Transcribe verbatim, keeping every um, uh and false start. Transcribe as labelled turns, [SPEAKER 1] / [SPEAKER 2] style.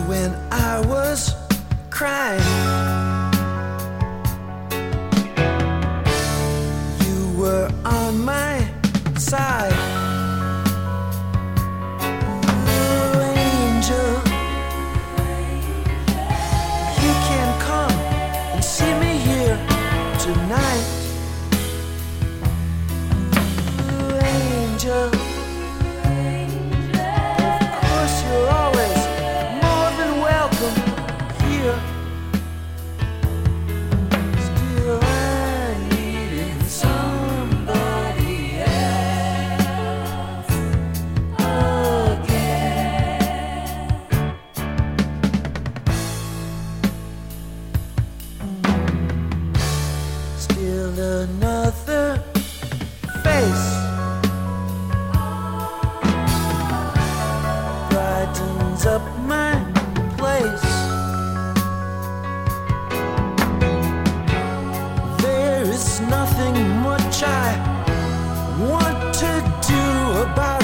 [SPEAKER 1] when I was crying. You were on my side. Oh, angel, you can come and see me here tonight. Oh, angel, of course you're always more than welcome here. Still I'm needing somebody else again. Still another face brightens up my place. There is nothing much I want to do about